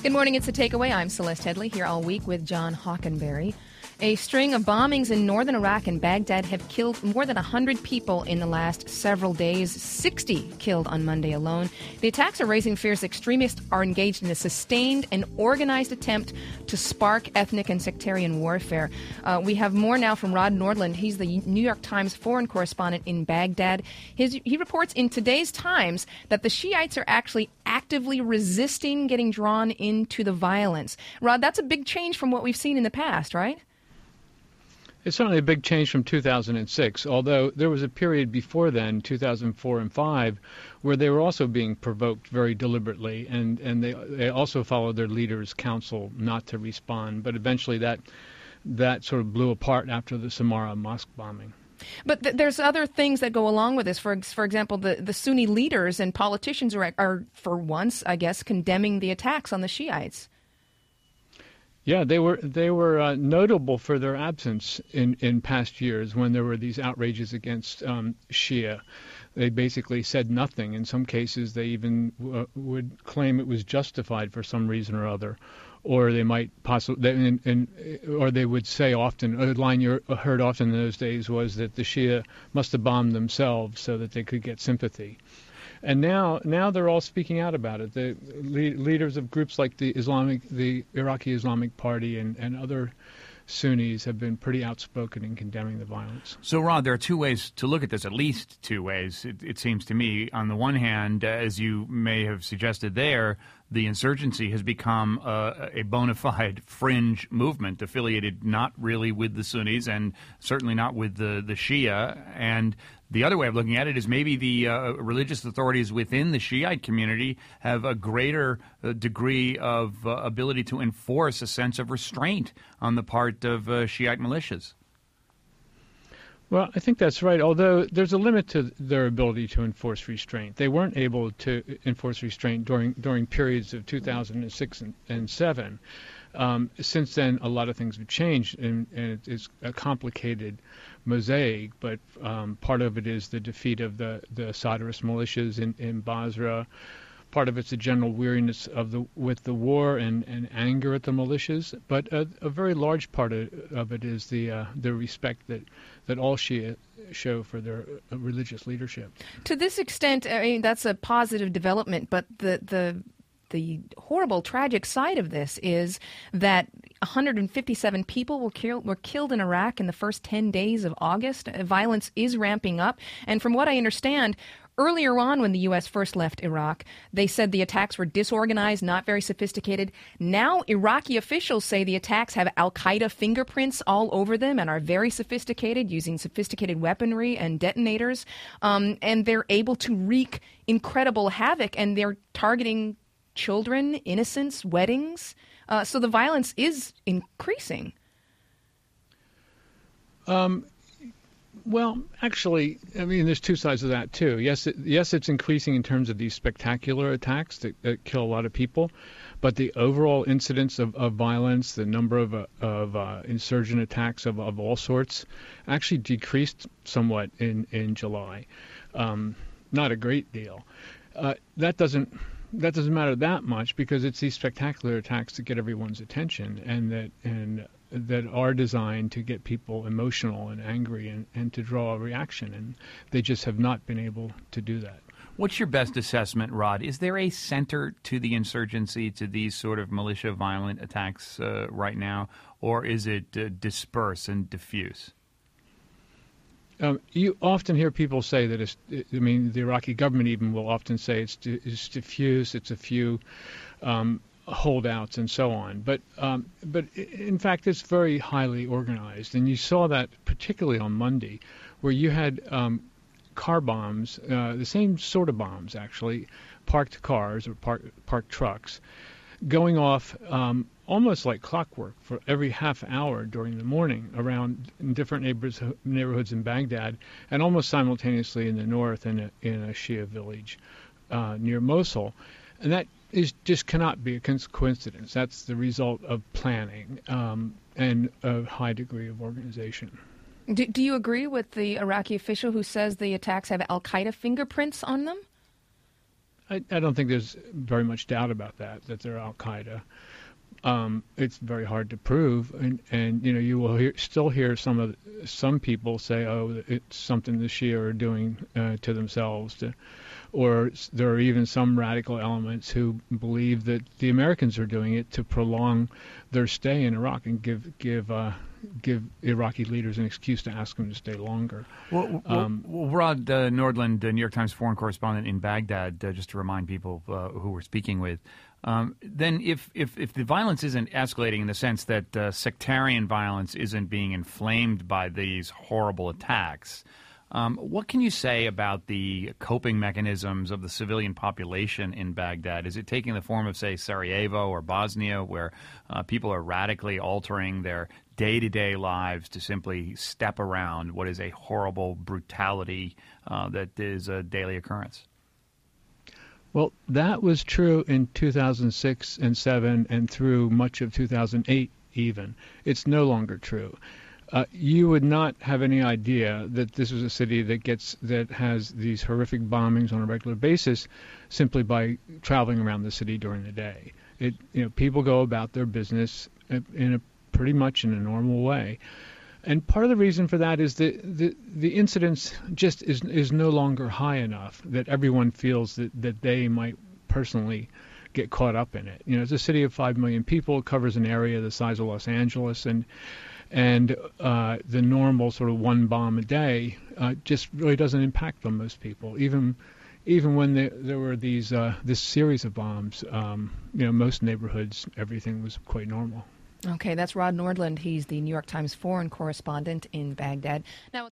Good morning, it's The Takeaway. I'm Celeste Headley, here all week with John Hockenberry. A string of bombings in northern Iraq and Baghdad have killed more than 100 people in the last several days, 60 killed on Monday alone. The attacks are raising fears extremists are engaged in a sustained and organized attempt to spark ethnic and sectarian warfare. We have more now from Rod Nordland. He's the New York Times foreign correspondent in Baghdad. He reports in today's Times that the Shiites are actually actively resisting getting drawn into the violence. Rod, that's a big change from what we've seen in the past, right? It's certainly a big change from 2006, although there was a period before then, 2004 and 5, where they were also being provoked very deliberately, and they also followed their leaders' counsel not to respond. But eventually that sort of blew apart after the Samarra mosque bombing. But there's other things that go along with this. For example, the Sunni leaders and politicians are, for once, I guess, condemning the attacks on the Shiites. Yeah, they were notable for their absence in past years when there were these outrages against Shia. They basically said nothing. In some cases, they even would claim it was justified for some reason or other, or they might possibly, or they would say often. A line you heard often in those days was that the Shia must have bombed themselves so that they could get sympathy. And now they're all speaking out about it. The leaders of groups like the Iraqi Islamic Party and other Sunnis have been pretty outspoken in condemning the violence. So, Rod, there are two ways to look at this, at least two ways, it seems to me. On the one hand, as you may have suggested there, the insurgency has become a bona fide fringe movement affiliated not really with the Sunnis and certainly not with the Shia. And the other way of looking at it is maybe the religious authorities within the Shiite community have a greater degree of ability to enforce a sense of restraint on the part of Shiite militias. Well, I think that's right, although there's a limit to their ability to enforce restraint. They weren't able to enforce restraint during periods of 2006 and 7. Since then, a lot of things have changed, and it's a complicated mosaic, but part of it is the defeat of the Sadrist militias in Basra. Part of it's a general weariness with the war and anger at the militias, but a very large part of it is the respect that all Shia show for their religious leadership. To this extent, I mean, that's a positive development, but the horrible, tragic side of this is that 157 people were killed in Iraq in the first 10 days of August. Violence is ramping up, and from what I understand, earlier on, when the U.S. first left Iraq, they said the attacks were disorganized, not very sophisticated. Now, Iraqi officials say the attacks have al-Qaeda fingerprints all over them and are very sophisticated, using sophisticated weaponry and detonators. And they're able to wreak incredible havoc, and they're targeting children, innocents, weddings. So the violence is increasing. Well, actually, I mean, there's two sides of that, too. Yes, it's increasing in terms of these spectacular attacks that kill a lot of people, but the overall incidence of violence, the number of insurgent attacks of all sorts, actually decreased somewhat in July. Not a great deal. That doesn't matter that much because it's these spectacular attacks that get everyone's attention and that are designed to get people emotional and angry and to draw a reaction, and they just have not been able to do that. What's your best assessment, Rod? Is there a center to the insurgency, to these sort of militia violent attacks right now, or is it disperse and diffuse? You often hear people say that the Iraqi government even will often say it's diffuse, it's a few holdouts and so on. But in fact, it's very highly organized. And you saw that particularly on Monday, where you had car bombs, the same sort of bombs, actually, parked cars or parked trucks, going off almost like clockwork for every half hour during the morning around in different neighborhoods in Baghdad, and almost simultaneously in the north in a Shia village near Mosul. And that just cannot be a coincidence. That's the result of planning and a high degree of organization. Do you agree with the Iraqi official who says the attacks have al-Qaeda fingerprints on them? I don't think there's very much doubt about that they're Al Qaeda. It's very hard to prove, and you will still hear some people say, oh, it's something the Shia are doing to themselves, or there are even some radical elements who believe that the Americans are doing it to prolong their stay in Iraq and give Iraqi leaders an excuse to ask them to stay longer. Well, Rod Nordland, New York Times foreign correspondent in Baghdad, just to remind people who we're speaking with, then if the violence isn't escalating in the sense that sectarian violence isn't being inflamed by these horrible attacks, what can you say about the coping mechanisms of the civilian population in Baghdad? Is it taking the form of, say, Sarajevo or Bosnia, where people are radically altering their day-to-day lives to simply step around what is a horrible brutality that is a daily occurrence? Well, that was true in 2006 and 7 and through much of 2008 even. It's no longer true. You would not have any idea that this is a city that has these horrific bombings on a regular basis simply by traveling around the city during the day. People go about their business pretty much in a normal way. And part of the reason for that is that the incidence just is no longer high enough that everyone feels that they might personally get caught up in it. It's a city of 5 million people. It covers an area the size of Los Angeles, and the normal sort of one bomb a day just really doesn't impact on most people. Even when there were this series of bombs, most neighborhoods, everything was quite normal. Okay, that's Rod Nordland. He's the New York Times foreign correspondent in Baghdad. Now.